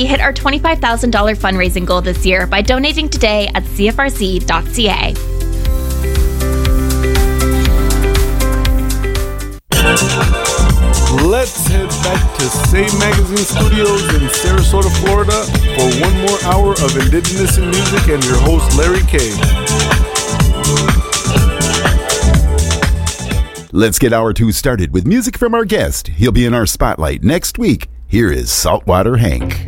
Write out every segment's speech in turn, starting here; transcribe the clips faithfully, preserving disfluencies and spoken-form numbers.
C hit our twenty-five thousand dollars fundraising goal this year by donating today at c f r c dot c a. Let's head back to Say Magazine Studios in Sarasota, Florida for one more hour of Indigenous in Music and your host, Larry K. Let's get hour two started with music from our guest. He'll be in our spotlight next week. Here is Saltwater Hank.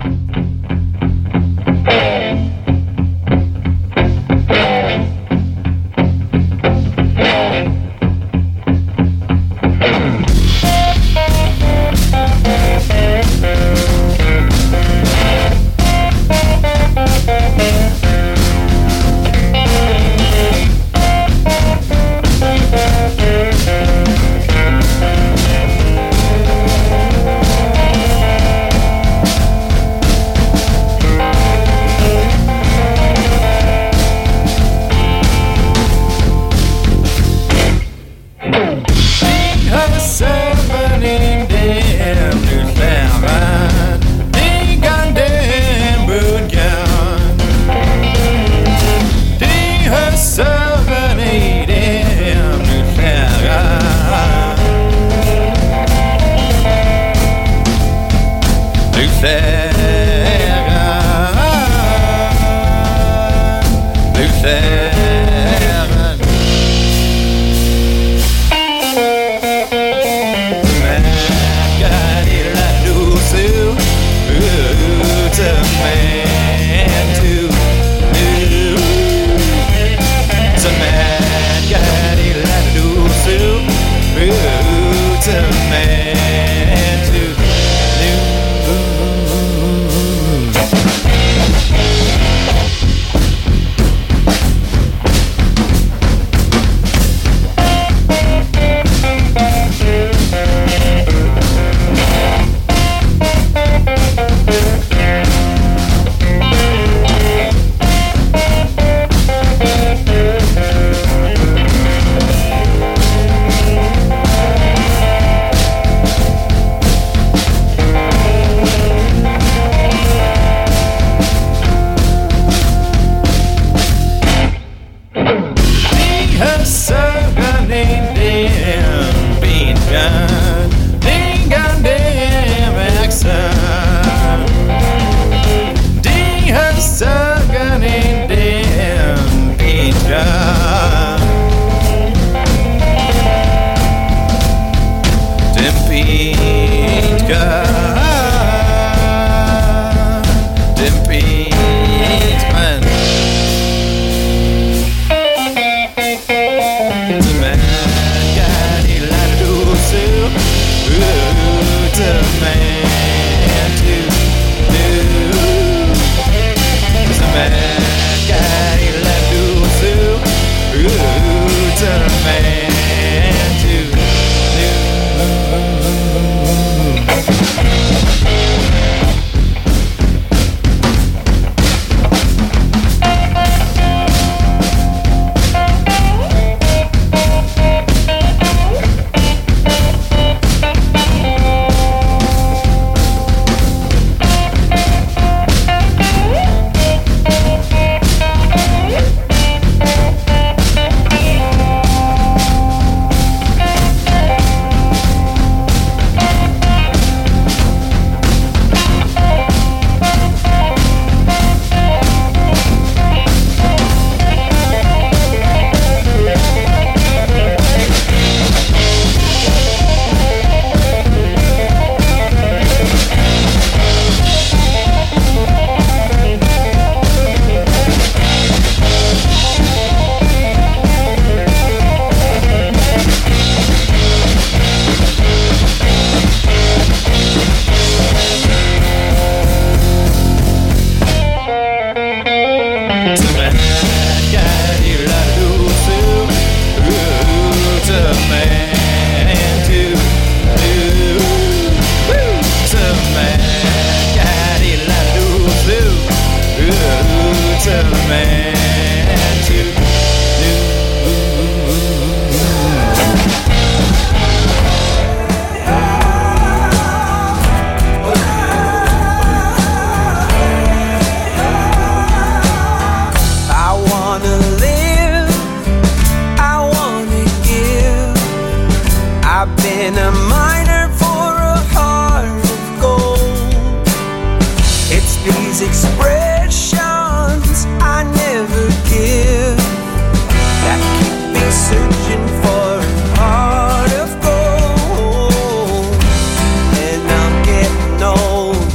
expressions I never give that keep me searching for a heart of gold. And I'm getting old.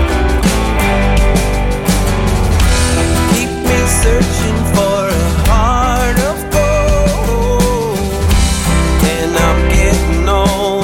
Keep me searching for a heart of gold. And I'm getting old.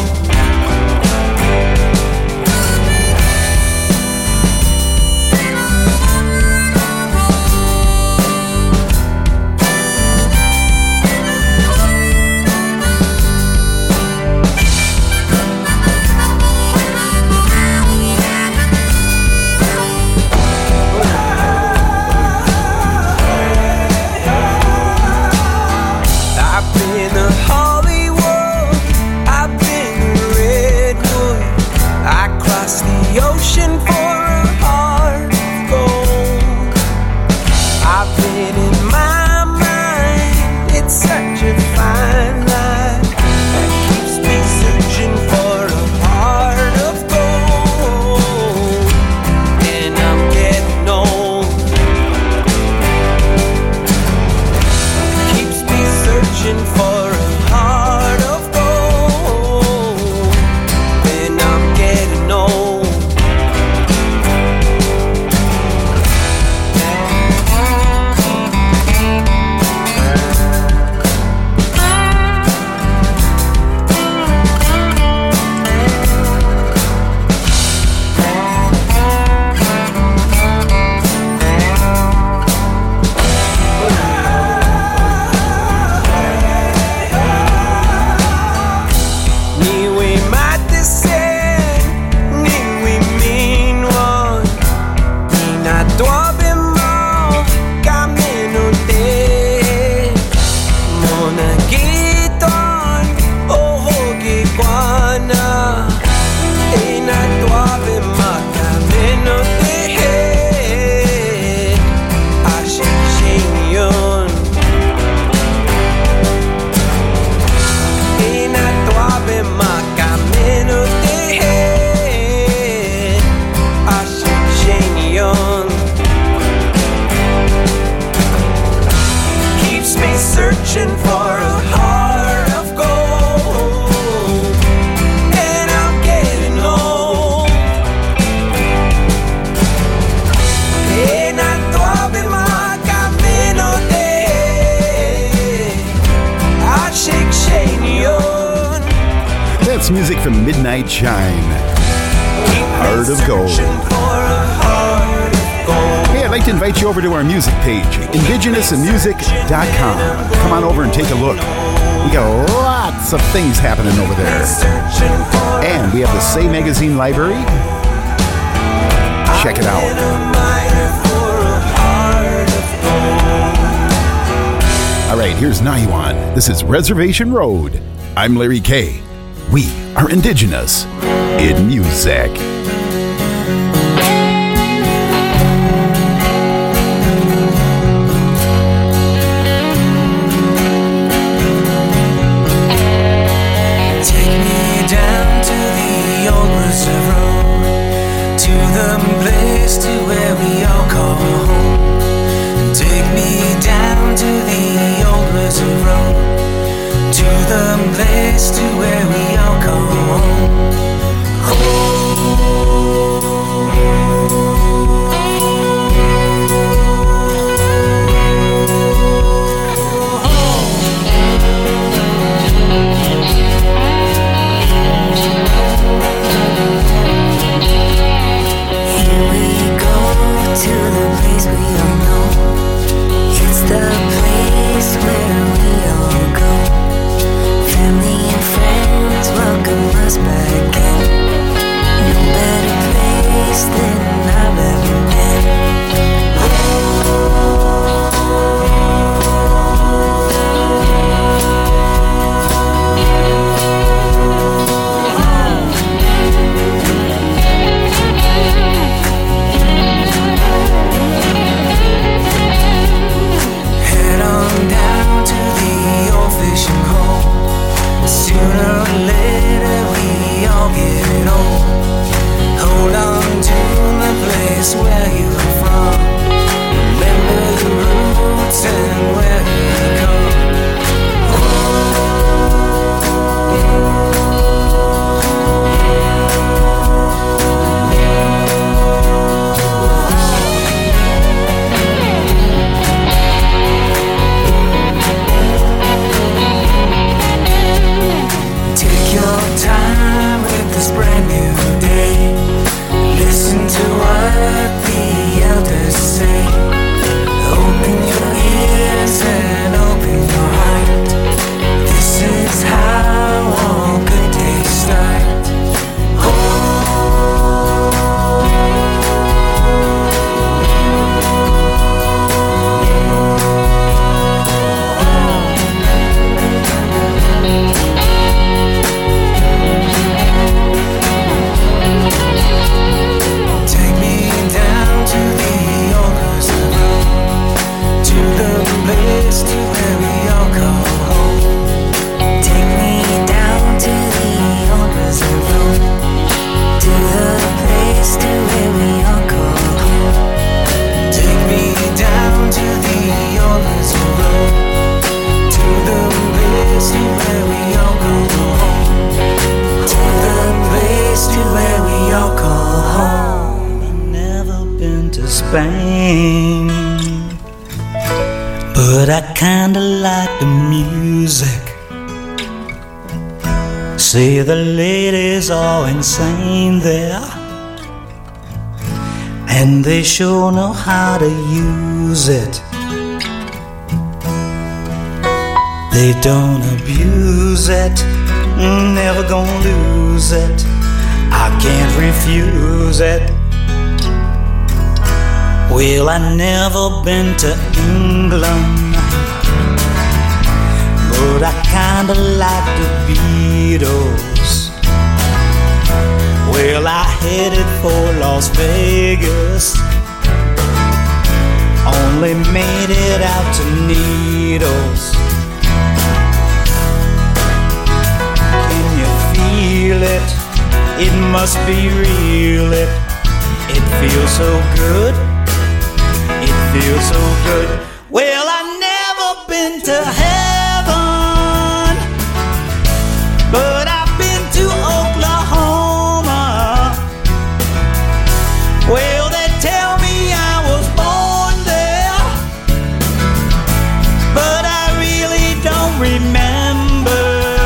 Music from Midnight Shine, Heart of Gold. Hey, I'd like to invite you over to our music page, indigenous in music dot com. Come on over and take a look. We got lots of things happening over there. And we have the Say Magazine library. Check it out. All right, here's Naiwan. This is Reservation Road. I'm Larry K. We are indigenous in music. Take me down to the old reserve road, to the place to where we all call home. Take me down to the old reserve road, to the place to where we all go home. Here we go to the place we all know. It's the place where we all go. Family and friends welcome us back again. No better place than I've ever been. Head on down to the old fishing hole. Sooner or later we all get old. Hold on to the place where you are from. to Spain, but I kinda like the music. Say the ladies are insane there, and they sure know how to use it. They don't abuse it, never gonna lose it. I can't refuse it. Well, I never been to England, but I kinda like the Beatles. Well, I headed for Las Vegas, only made it out to Needles. Can you feel it? It must be real. It, it feels so good. It feels so good. Well, I've never been to heaven, but I've been to Oklahoma. Well, they tell me I was born there, but I really don't remember.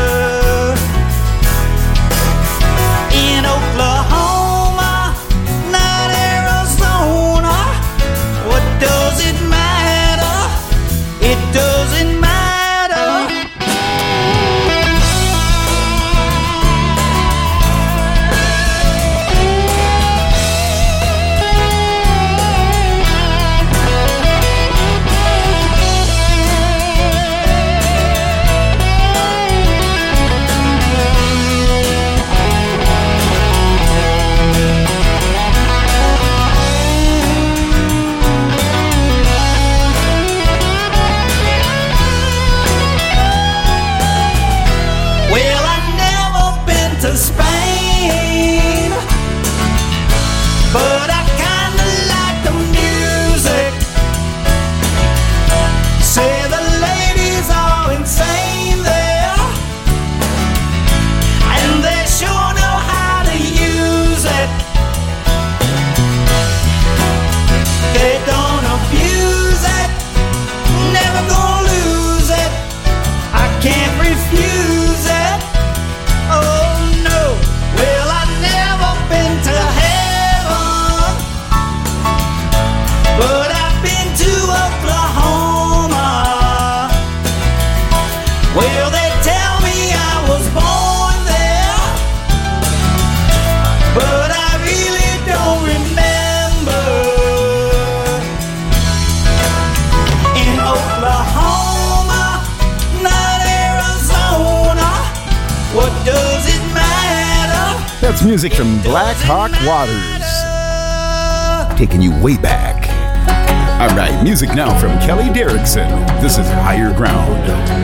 In Oklahoma, not Arizona. What does it matter? It doesn't matter. Well, I've never been to Spain, but I kinda like the music. Say the ladies are insane there, and they sure know how to use it. They don't abuse it, never gonna lose it. I can't refuse it. Oh no. Well, I've never been to heaven, but I've been to Oklahoma. Well, they tell me I was born there, but I really don't remember. In Oklahoma, not Arizona. What does it matter? That's music from Black Hawk Waters, taking you way back. All right, music now from Kelly Derrickson. This is Higher Ground.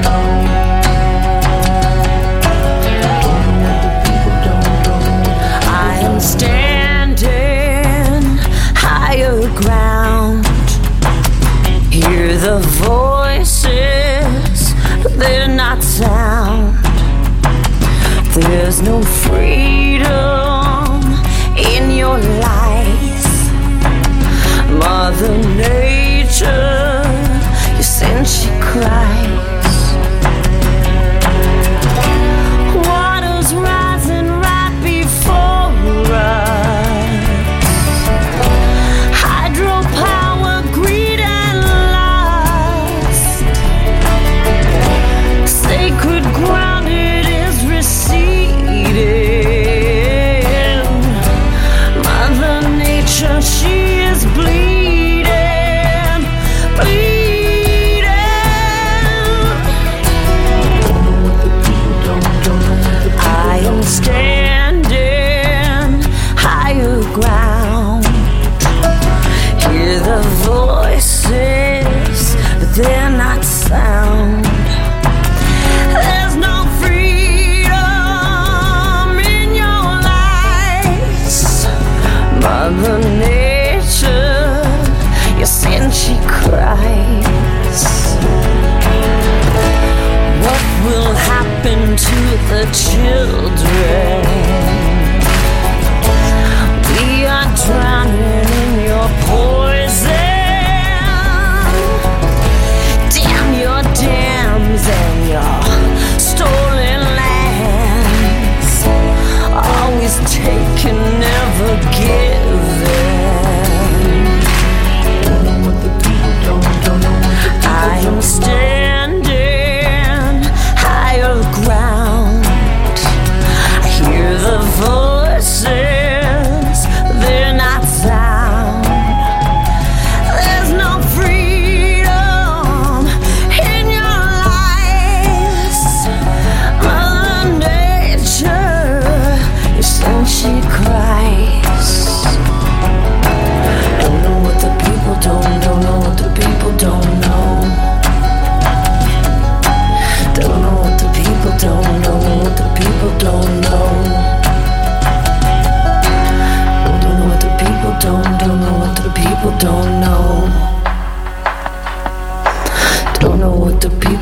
I am standing higher ground. Hear the voices, they're not sound. There's no freedom in your life. Mother Nature, you sense she cries. Waters rising right before us.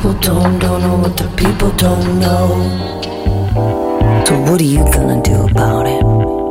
people don't, don't know what the people don't know. So what are you gonna do about it?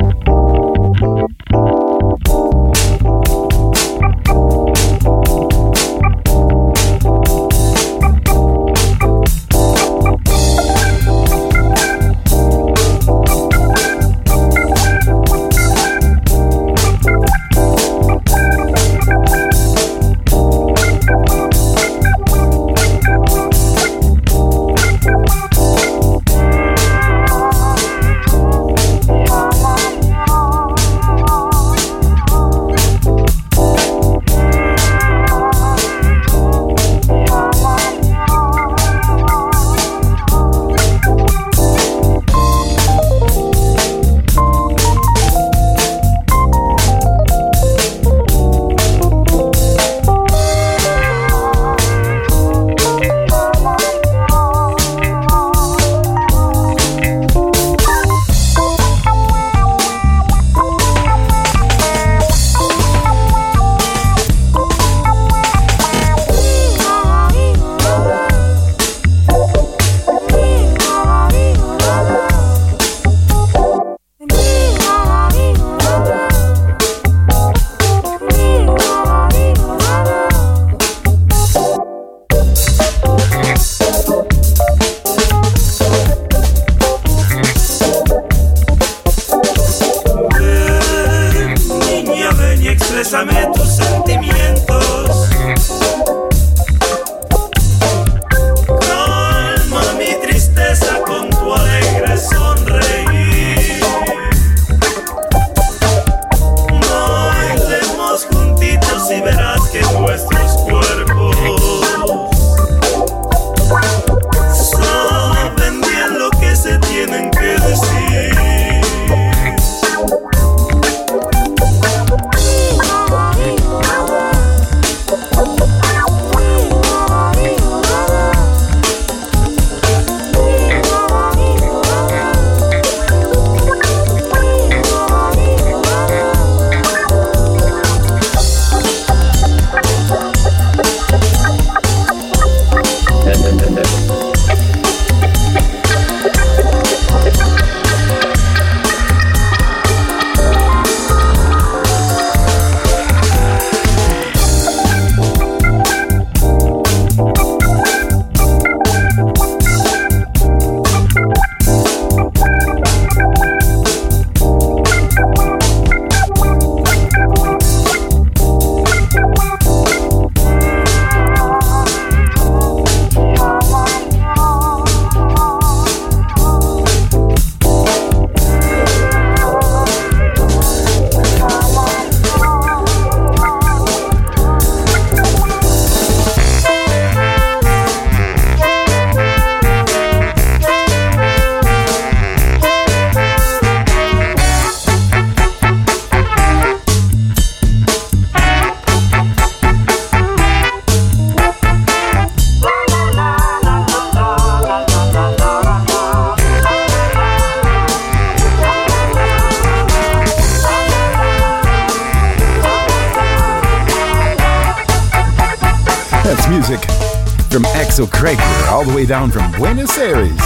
From Axel Krager, all the way down from Buenos Aires.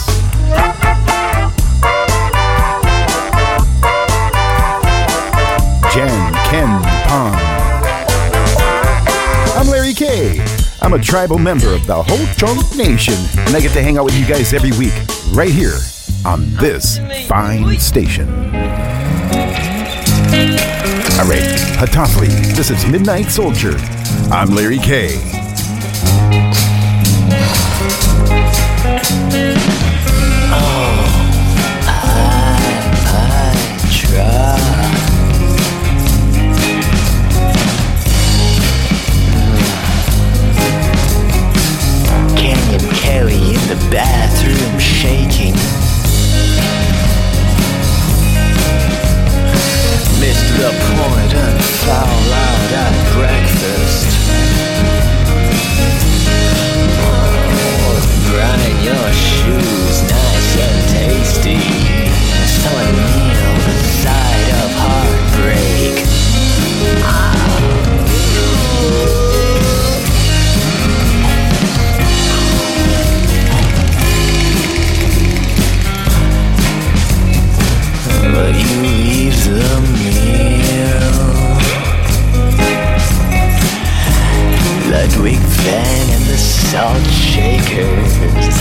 Jen Ken Pong. I'm Larry K. I'm a tribal member of the Ho Chunk Nation, and I get to hang out with you guys every week, right here on this fine station. All right, Hatafli, this is Midnight Soldier. I'm Larry K. The bathroom shaking. Missed the point and foul out at breakfast. Oh, grind your shoes nice and tasty. So a meal the side of heartbreak. Ah. Twig Fan and the Salt Shakers.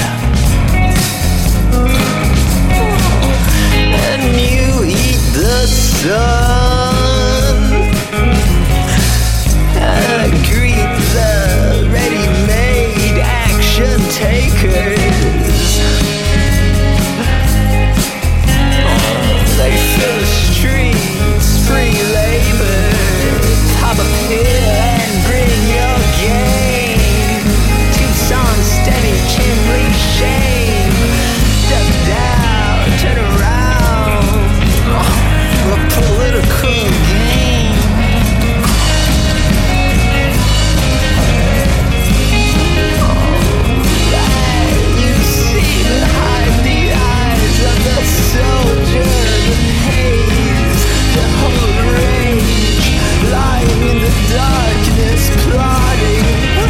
And you eat the sun. I greet the ready-made action takers. They fill the streets, free labor. Pop a pill and bring your game. Tucson, steady, Kimberly, shame. Step down, turn around. A political game. Alright, you see behind the eyes of the soldier, the haze, the whole rage, lying in the darkness, plotting.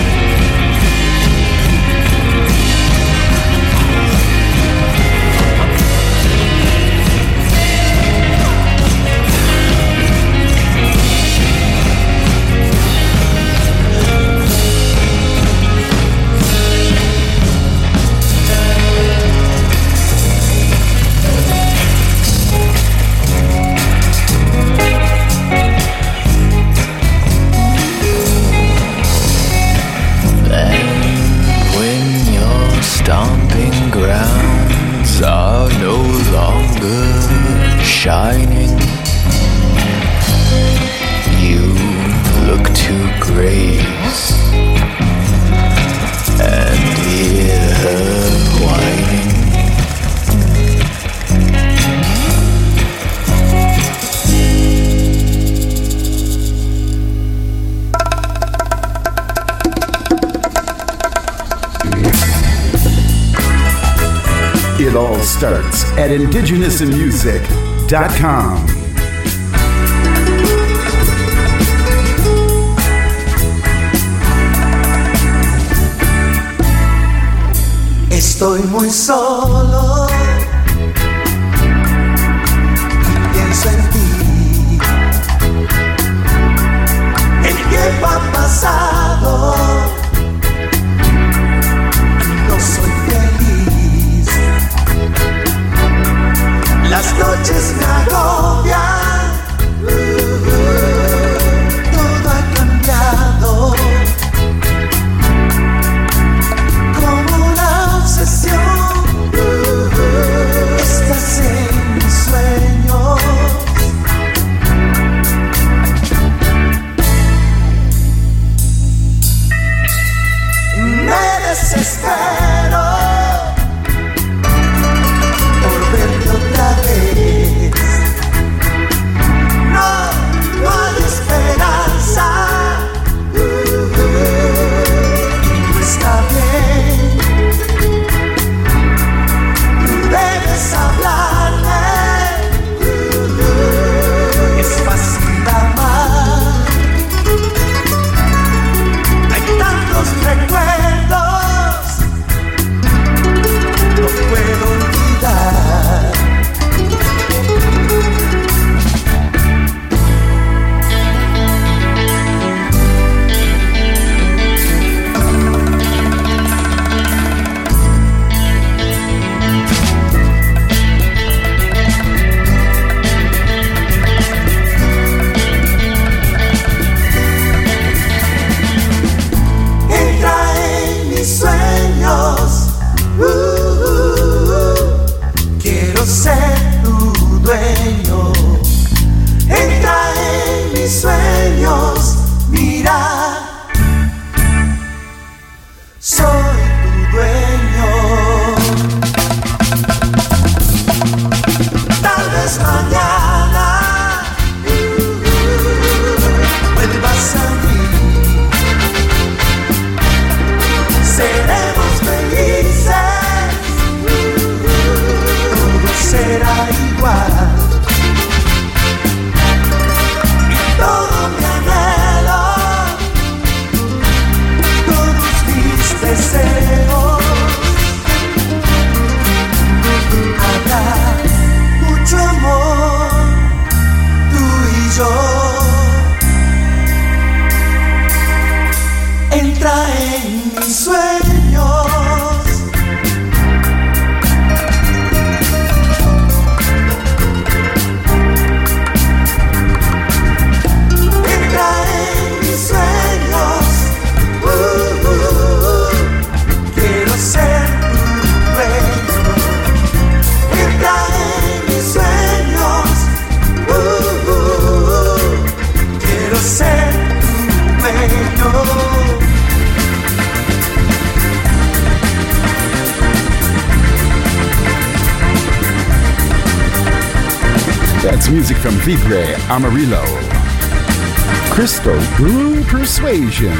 Stomping grounds are no longer shining. You look to grace and hear her whining. It all starts at indigenous in music dot com. Estoy muy solo y pienso en ti. El tiempo ha pasado, no soy feliz. Las noches me agobian, uh, todo ha cambiado. Como una obsesión, uh, estás en mis sueños. Me desespero por verte otra vez. No, no hay esperanza. Uh, uh, está bien. Debes hablarme. Uh, uh, es fácil amar. Hay tantos recuerdos mis sueños. Entra en mis sueños. Uh, uh, uh. Quiero ser tu dueño. Entra en mis sueños. Uh, uh, uh. Quiero ser tu dueño. That's music from Vibre Amarillo. Crystal Blue Persuasion.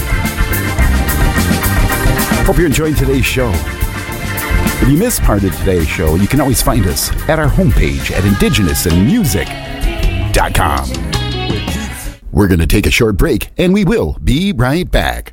Hope you're enjoying today's show. If you missed part of today's show, you can always find us at our homepage at indigenous in music dot com. We're going to take a short break, and we will be right back.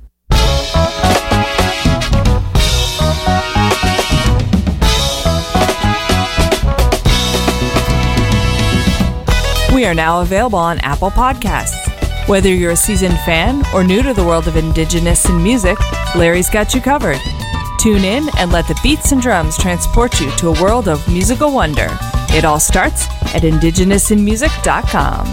We are now available on Apple Podcasts. Whether you're a seasoned fan or new to the world of Indigenous in music, Larry's got you covered. Tune in and let the beats and drums transport you to a world of musical wonder. It all starts at indigenous in music dot com.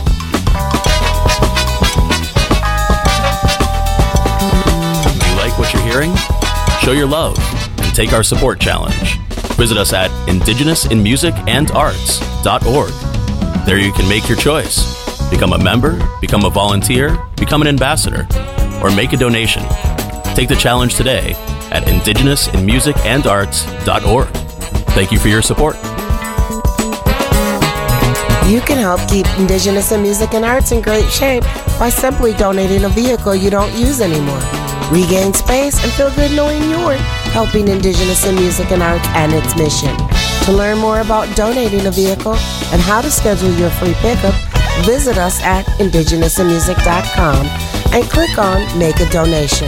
Do you like what you're hearing? Show your love and take our support challenge. Visit us at indigenous in music and arts dot org. There you can make your choice. Become a member, become a volunteer, become an ambassador, or make a donation. Take the challenge today at indigenous in music and arts dot org. Thank you for your support. You can help keep Indigenous in Music and Arts in great shape by simply donating a vehicle you don't use anymore. Regain space and feel good knowing you're helping Indigenous in Music and Arts and its mission. To learn more about donating a vehicle and how to schedule your free pickup, visit us at indigenous in music dot com and click on Make a Donation.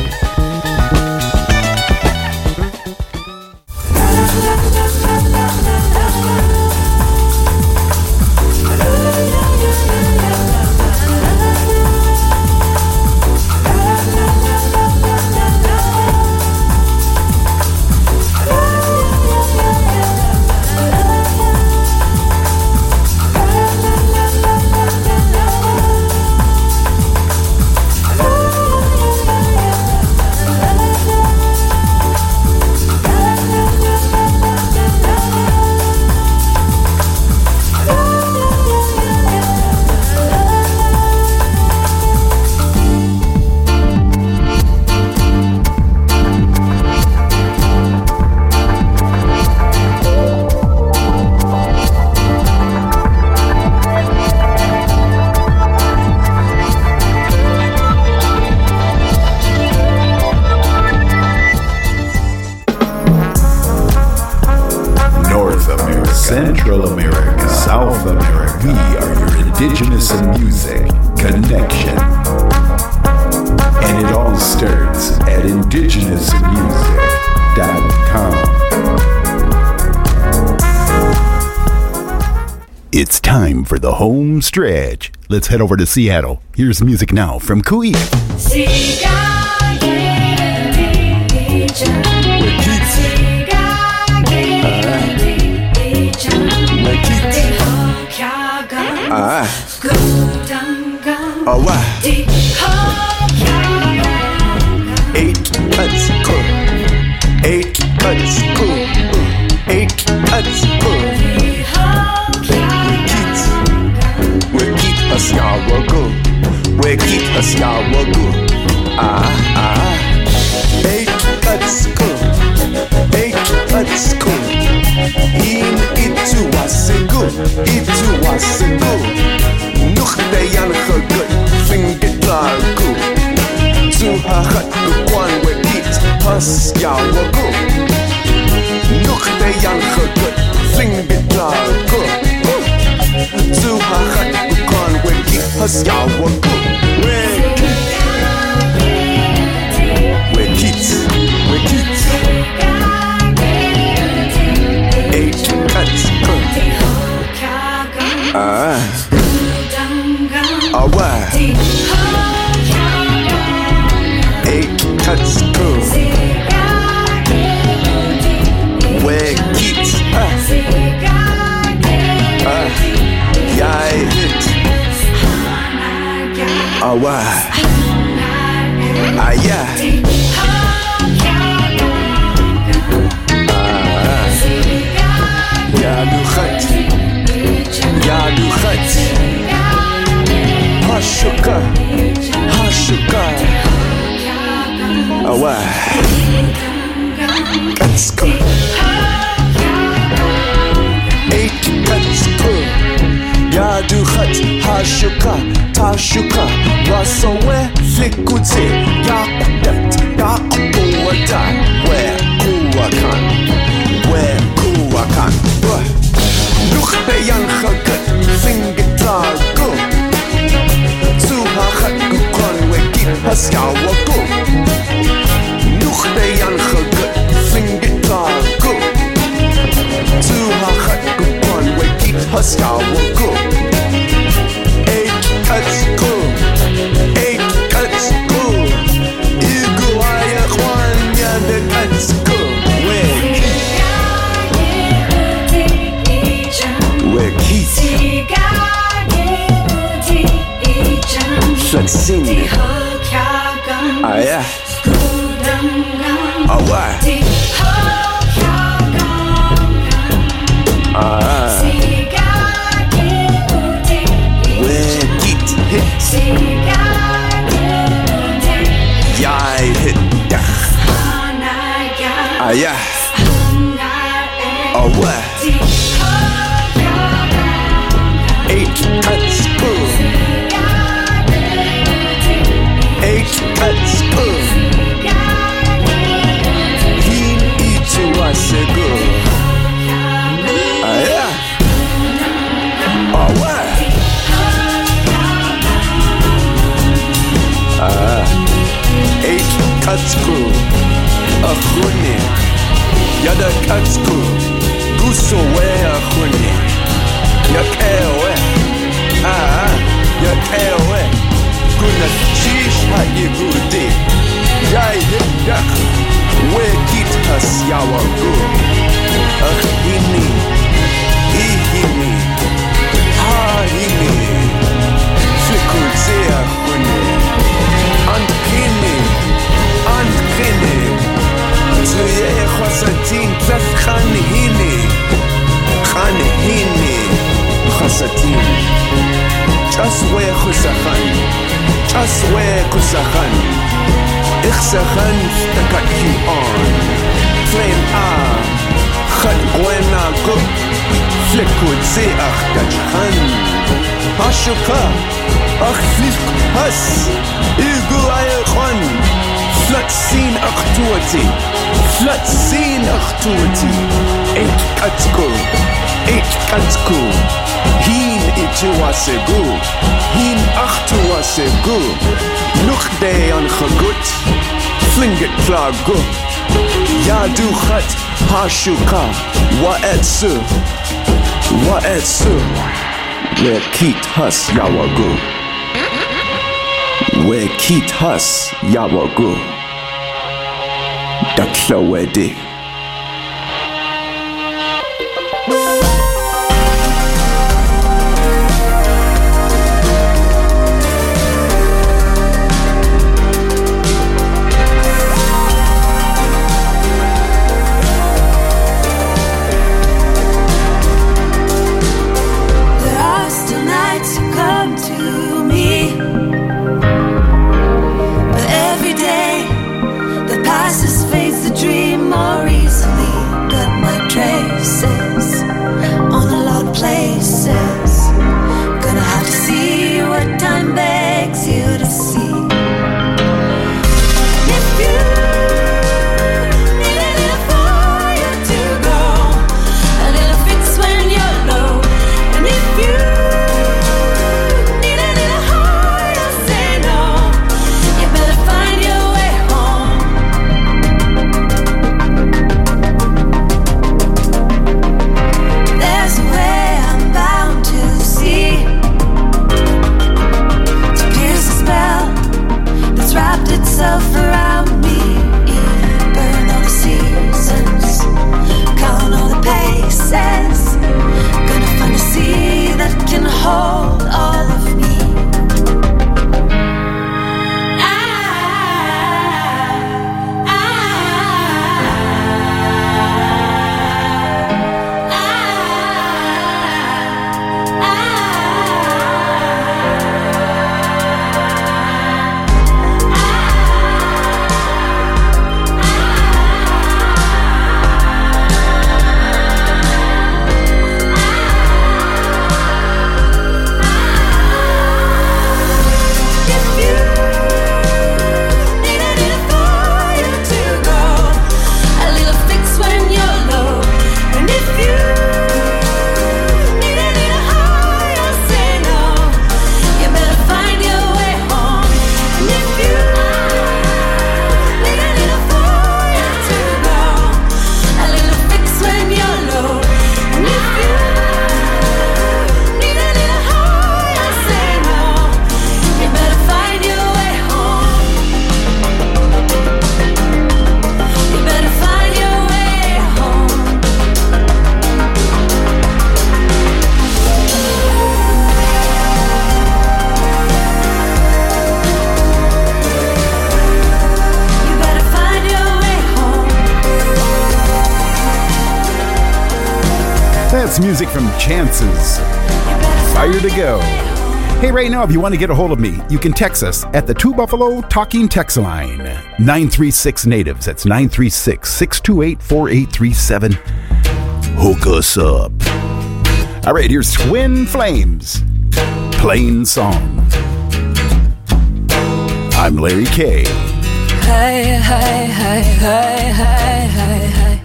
Central America, South America. We are your Indigenous in Music connection. And it all starts at indigenous in music dot com. It's time for the home stretch. Let's head over to Seattle. Here's music now from Kui. Ah. Oh, wow. Eight cuts, cool. Eight cuts, cool. Eight cuts, cool. We keep us y'all go. We keep us y'all go. Ah, ah. Eight cuts, cool. Eight cuts, cool. In itu wasigu, itu wasigu. Nog de jan gegut, vind dit lagu. Zu hahat kwan we eat, has yawagu. Nog de jan gegut, vind dit lagu. Zu hahat kwan we eat, has yawagu. We kids, we kids. Eight cuts, cool. Ah. Alright. Eight cuts, why? Ah, yeah. Ah, ya du khat, ya du khat. Hashuka, hashuka. Ah, why? Let's go. Eight, let's go. Ya du khat, hashuka, tashuka. Wasowe, flikuti, ya kudat, ya kuwata. Where kuwakan, where kuwakan. Look bayan khagat, fingitar go. Tuha khat gukon, we keep us yawa go. Look bayan khagat, fingitar go. Tuha khat gukon, we keep us yawa go. Eight cuts go, eight cuts go. Igu aya kwan ya the cuts go. Where where Keith? Let's sing it. Ah yeah. Ah why? Ah. Where Keith hit? Yeah, hit. Ah yeah. Ah why? Eight cuts go. Eight cuts go. He eat to us a go. Ah yeah. Ah what? Ah. Eight cuts go. A khune. Yada cuts go. Guso we a khune. Yakewe, ah, yakewe. Kuna chish ha yigudi. Yai yak, we kit has yawa go. Ah hini, ihini, ha hini. Flikudze a khune. Antkini, antkini. Tuye khwasatin tlaf khan hini, khan hini. Khasatin, just where Khusakhan, just where Khusakhan, Ikhsakhan takat you on, flame ah, Khat Gwena go, Flikud se ach dajhan, Hashuka, ach flik has, Igu ayakhan, Flat sin ach tuati, Flat sin ach tuati, Eight katko, Eight katko. Hin ituasegu, hin achtuasegu. Look day on chagut, fling it klagu. Yadu khat hashuka, wa etsu, wa etsu. Where kit has yawagu, where kit has yawagu. Dakla wedi. Passes fades the dream or That's music from Chances. Fire to go. Hey, right now, if you want to get a hold of me, you can text us at the Two Buffalo Talking Text Line. nine three six Natives. That's nine three six, six two eight, four eight three seven. Hook us up. All right, here's Twin Flames. Plain Song. I'm Larry K. Hi, hi, hi, hi, hi, hi, hi.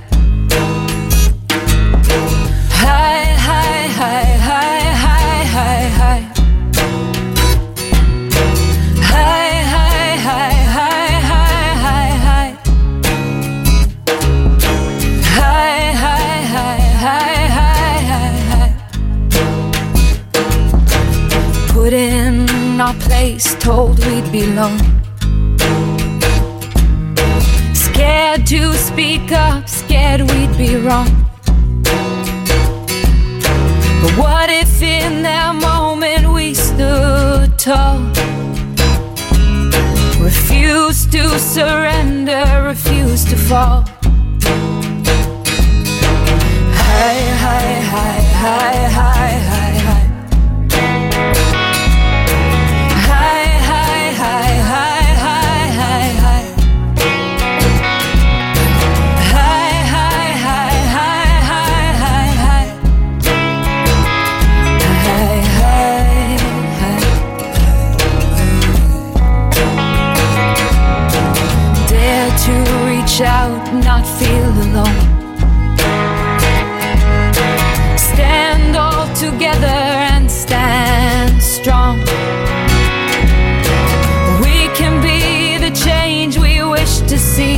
Hi, hi, hi, hi, hi, hi, hi. Hi, hi, hi, hi, hi, hi, hi. Hi, hi, hi, hi, hi, hi, hi. Put in our place, told we'd belong. Scared to speak up, scared we'd be wrong. But what if in that moment we stood tall? Refused to surrender, refused to fall. Hi, hi, hi, hi, hi, hi, hi. Hi, hi, hi, hi, hi, hi, hi. Hi, hi, hi, hi, hi, hi, hi. Hi, hi, hi. Dare to reach out, not feel alone. Stand all together and stand strong. We can be the change we wish to see.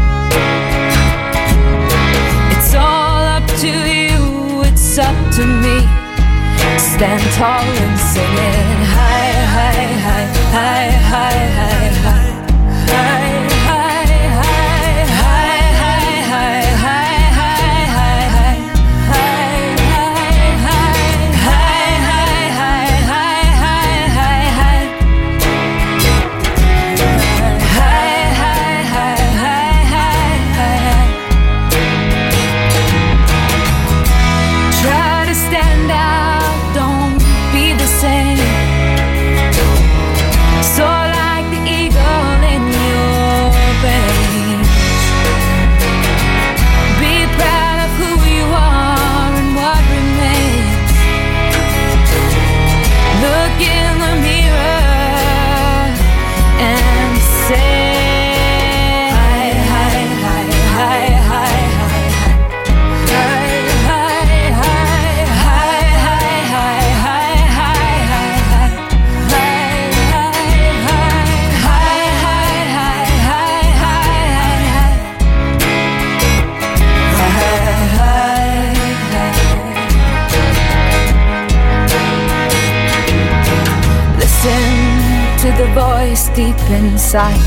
It's all up to you, it's up to me. Stand tall and sing it. Hi, hi, hi, hi, hi, hi, hi. Hi, hi, hi, hi, hi, hi, hi, hi, hi, hi. Hi, hi, hi, hi, hi, hi, hi, hi, hi, hi. Hi, hi, hi, hi, hi, hi. Try to stand out, don't be the same. Soar like the eagle in your veins. Be proud of who you are and what remains. Look in the mirror and say, hi, hi, hi, hi, hi, hi, hi. Hi, hi, hi, hi, hi, hi, hi, hi, hi, hi. Hi, hi, hi, hi, hi, hi, hi, hi, hi. Listen to the voice deep inside,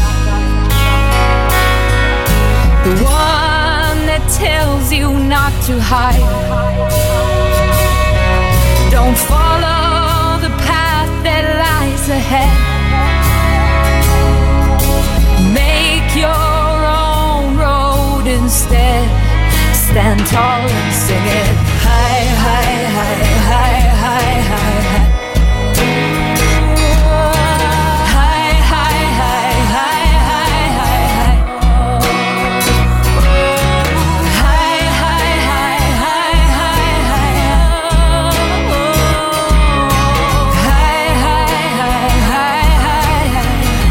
the one that tells you not to hide. Don't follow the path that lies ahead. Make your own road instead. Stand tall and sing it. Hi, hi, hi, hi, hi, hi, hi. Hi, hi, hi, hi, hi, hi, hi. Hi, hi, hi, hi, hi, hi, hi. Hi, hi, hi, hi, hi, hi.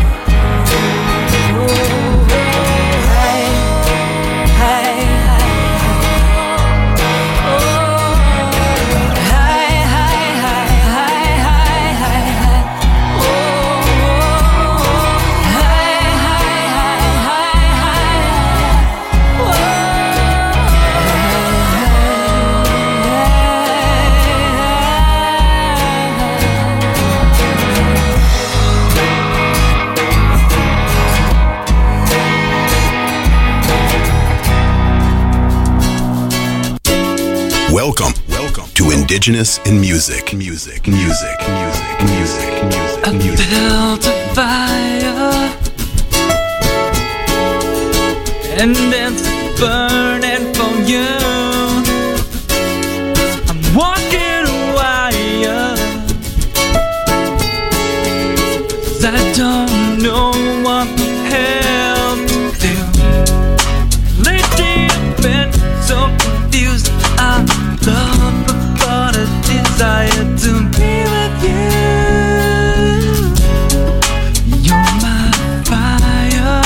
Welcome, welcome to Indigenous in Music, music, music, music, music, music, I music. built a fire and it's burning for you. I'm help you. Lately I've been so confused. I love but a desire to be with you. You're my fire.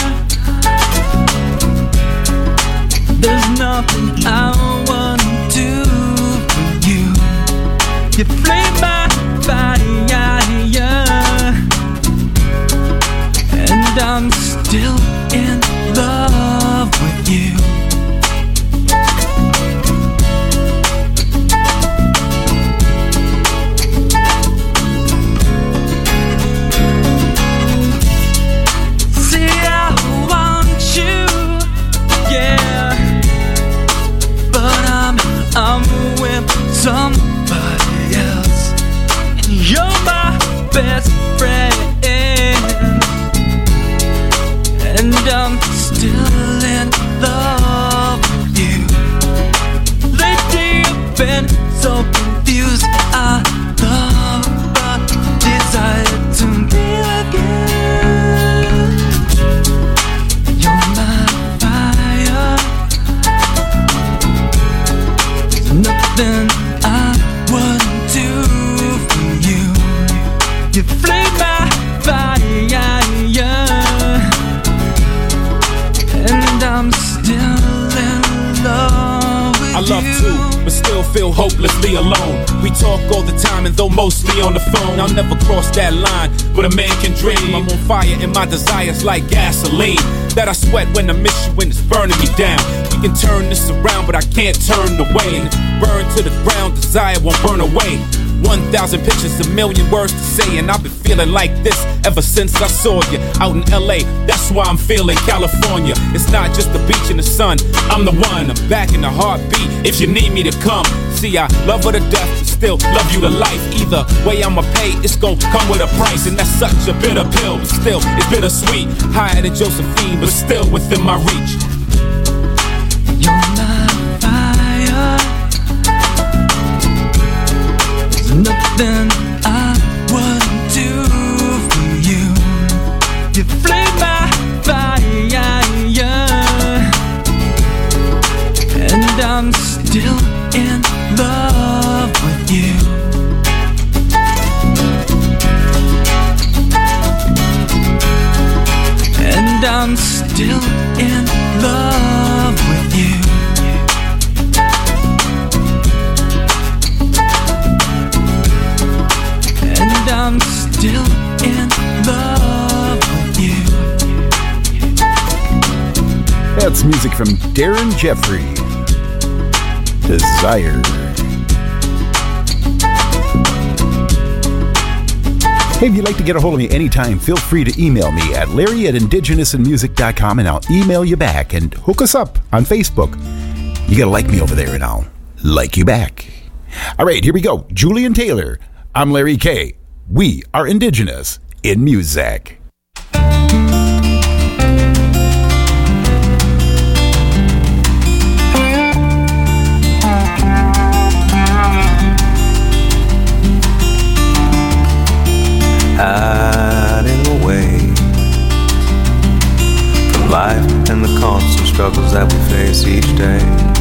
There's nothing I wouldn't do for you. You flame my fire, and I'm still in love with you. See, I want you, yeah, but I'm I'm with somebody else, and you're my best friend. And I'm still in love with you. Lately I've been so confused. I love but desire to be with you. You're my fire. There's nothing I wouldn't do for you. You flame my fire. I'm still in love with you. I love to, but still feel hopelessly alone. We talk all the time and though mostly on the phone. I'll never cross that line, but a man can dream. I'm on fire and my desires like gasoline that I sweat when I miss you when it's burning me down. We can turn this around, but I can't turn away. Burn to the ground, desire won't burn away. One thousand pictures, a million words to say, and I've been feeling like this ever since I saw you out in L A. That's why I'm feeling California. It's not just the beach and the sun, I'm the one. I'm back in the heartbeat if you need me to come. See, I love her to death, but still love you to life. Either way I'ma pay, it's gon' come with a price, and that's such a bitter pill, but still it's bittersweet. Higher than Josephine, but still within my reach. You're my fire. Nothing I wouldn't do for you. You flame my fire, and I'm still in love with you. And I'm still in love with you. And I'm still in love with you. That's music from Darren Jeffrey. Desire. Hey, if you'd like to get a hold of me anytime, feel free to email me at larry at indigenous in music dot com, and I'll email you back, and hook us up on Facebook. You gotta like me over there, and I'll like you back. All right, here we go. Julian Taylor. I'm Larry K. We are Indigenous in Music. Hiding away from life and the constant struggles that we face each day.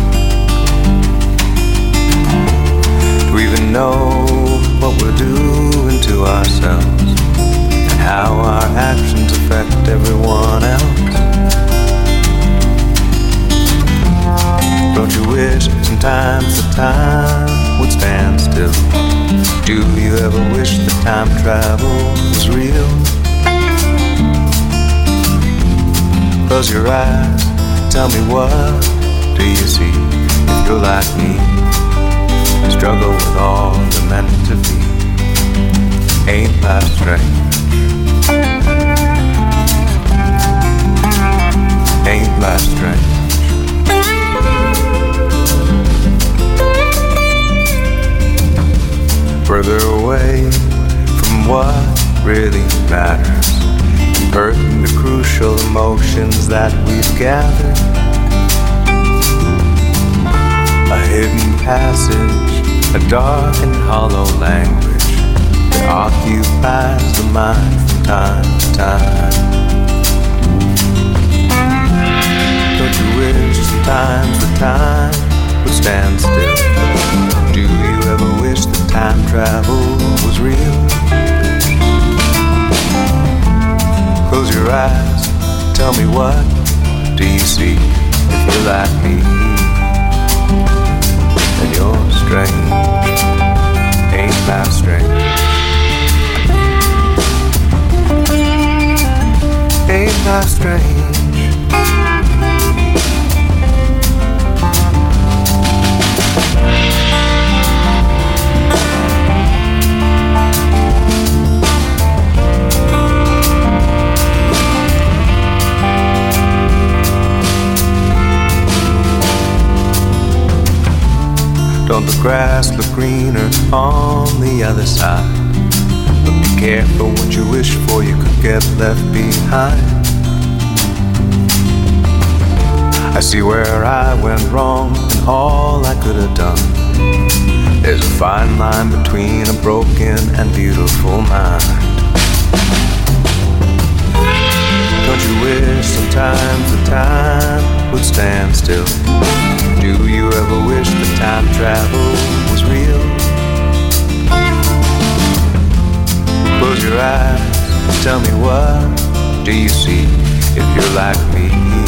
Do we even know what we're doing to ourselves and how our actions affect everyone else? Don't you wish sometimes the time would stand still? Do you ever wish that time travel was real? Close your eyes, tell me what do you see? If you're like me, struggle with all you're meant to be. Ain't life strange? Ain't life strange? Further away from what really matters, hurting the crucial emotions that we've gathered. A hidden passage, a dark and hollow language that occupies the mind from time to time. time would stand still. Do you ever wish that time travel was real? Close your eyes, tell me what do you see if you're like me? And you're strange, ain't that strange? Ain't that strange? Don't the grass look greener on the other side? But be careful what you wish for, you could get left behind. I see where I went wrong and all I could have done. There's a fine line between a broken and beautiful mind. Don't you wish sometimes the time would stand still? Do you ever wish that time travel was real? Close your eyes, tell me what do you see if you're like me?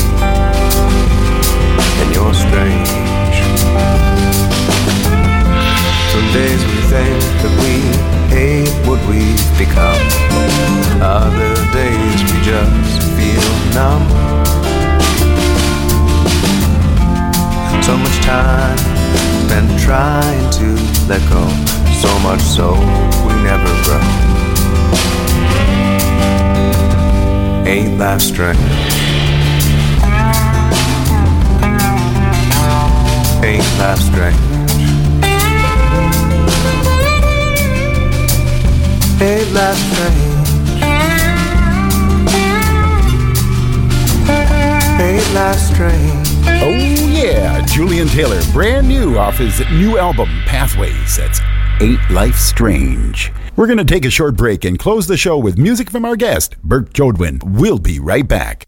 And you're strange. Some days we think that we hate what we've become. Other days we just feel numb. So much time spent trying to let go, so much so we never grow. Ain't life strange? Ain't life strange? Ain't life strange? Ain't life strange? Oh yeah, Julian Taylor, brand new off his new album, Pathways. That's Ain't Life Strange. We're going to take a short break and close the show with music from our guest, Bert Jodwin. We'll be right back.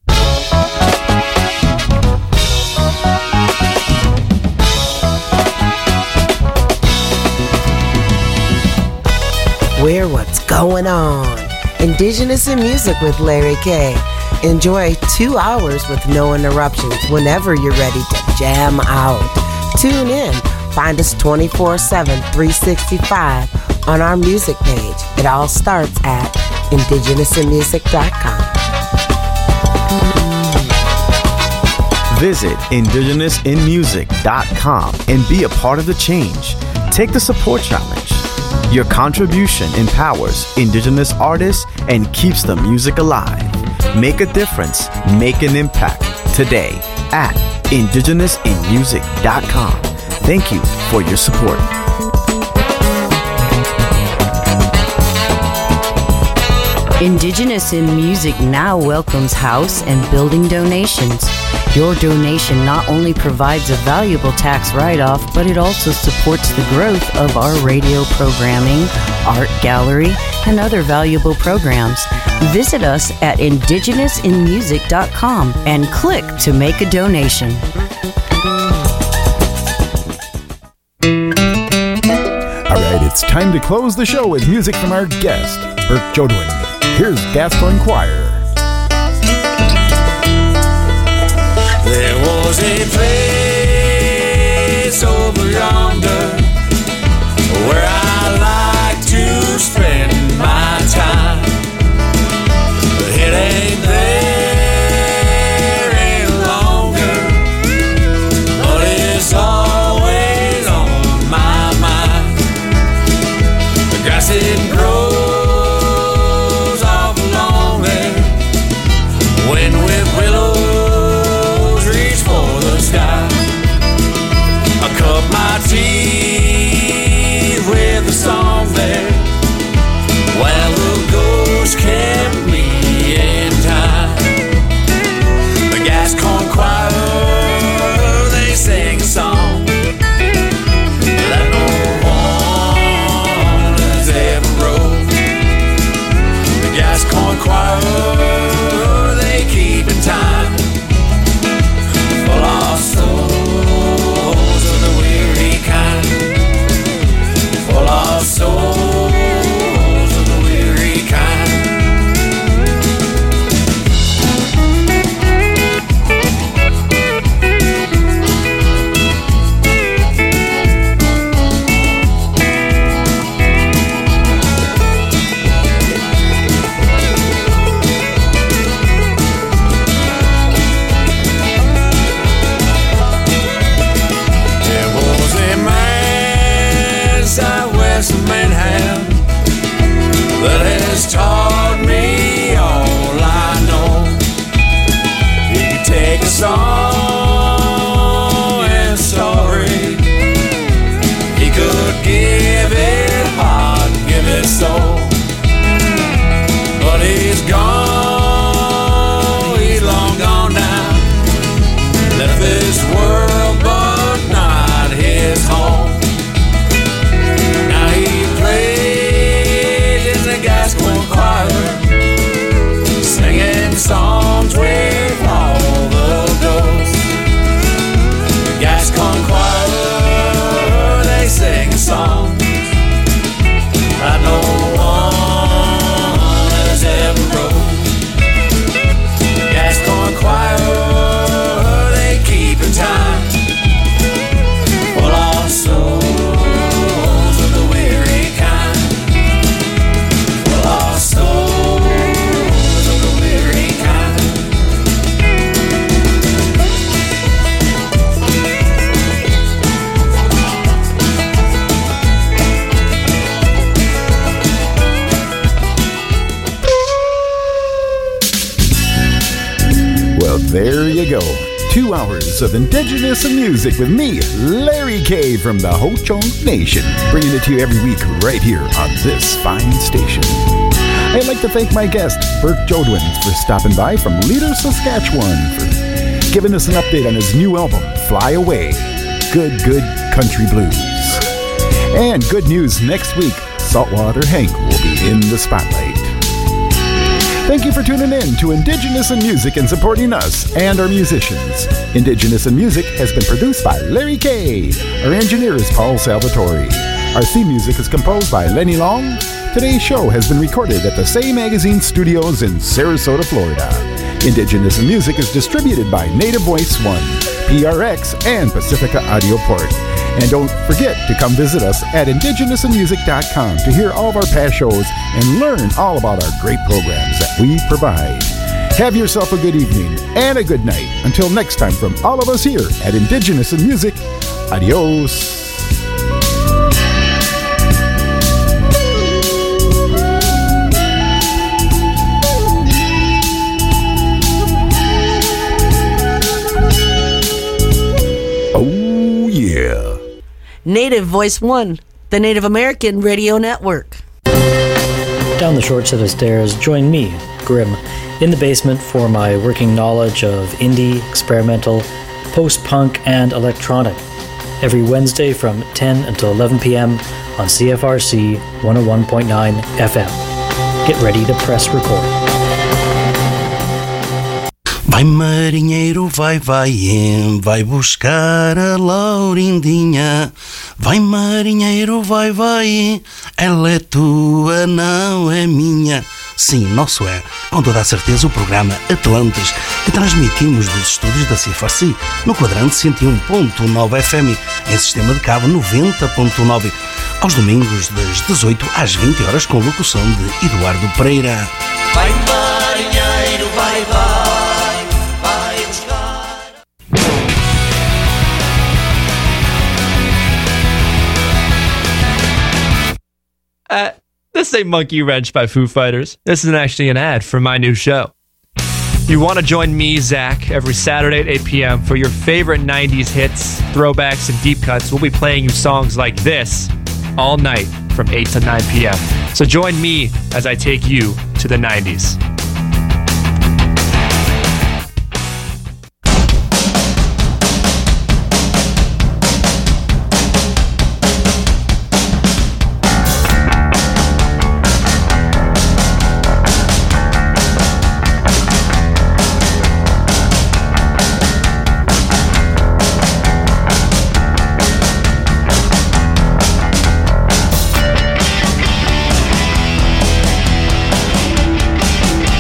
We're what's going on. Indigenous in Music with Larry K. Enjoy two hours with no interruptions whenever you're ready to jam out. Tune in. Find us twenty-four seven, three sixty-five on our music page. It all starts at indigenous in music dot com. Visit indigenous in music dot com and be a part of the change. Take the support challenge. Your contribution empowers Indigenous artists and keeps the music alive. Make a difference, make an impact today at indigenous in music dot com. Thank you for your support. Indigenous in Music now welcomes house and building donations. Your donation not only provides a valuable tax write-off, but it also supports the growth of our radio programming, art gallery, and other valuable programs. Visit us at indigenous in music dot com and click to make a donation. All right, it's time to close the show with music from our guest, Bert Jodwin. Here's Gascoigne Choir. There was a place over yonder where I like to spend my time, but it ain't there any longer, but it's always on my mind. The grass it grows all along there, Well, there you go. Two hours of indigenous music with me, Larry K from the Ho-Chunk Nation, bringing it to you every week right here on this fine station. I'd like to thank my guest, Bert Jodwin, for stopping by from Leader, Saskatchewan, for giving us an update on his new album, Fly Away, Good, Good Country Blues. And good news, next week, Saltwater Hank will be in the spotlight. Thank you for tuning in to Indigenous in Music and supporting us and our musicians. Indigenous in Music has been produced by Larry K. Our engineer is Paul Salvatore. Our theme music is composed by Lenny Long. Today's show has been recorded at the Say Magazine Studios in Sarasota, Florida. Indigenous in Music is distributed by Native Voice One, P R X, and Pacifica Audio Port. And don't forget to come visit us at indigenous in music dot com to hear all of our past shows and learn all about our great programs that we provide. Have yourself a good evening and a good night. Until next time, from all of us here at Indigenous in Music, adios. Oh, yeah. Native Voice One, the Native American Radio Network. Down the short set of stairs, join me, Grim, in the basement for my working knowledge of indie, experimental, post-punk, and electronic. Every Wednesday from ten until eleven p.m. on C F R C one oh one point nine F M. Get ready to press record. Vai marinheiro, vai, vai, vai buscar a Laurindinha. Vai marinheiro, vai, vai, ela é tua, não é minha. Sim, nosso é, com toda a certeza, o programa Atlantis, que transmitimos dos estúdios da C F R C, no quadrante cento e um ponto nove F M, em sistema de cabo noventa ponto nove, aos domingos das dezoito às vinte horas, com locução de Eduardo Pereira. Vai marinheiro, vai, vai. Uh, this ain't Monkey Wrench by Foo Fighters. This is actually an ad for my new show. You want to join me, Zach, every Saturday at eight p.m. for your favorite nineties hits, throwbacks, and deep cuts. We'll be playing you songs like this all night from eight to nine p.m. So join me as I take you to the nineties.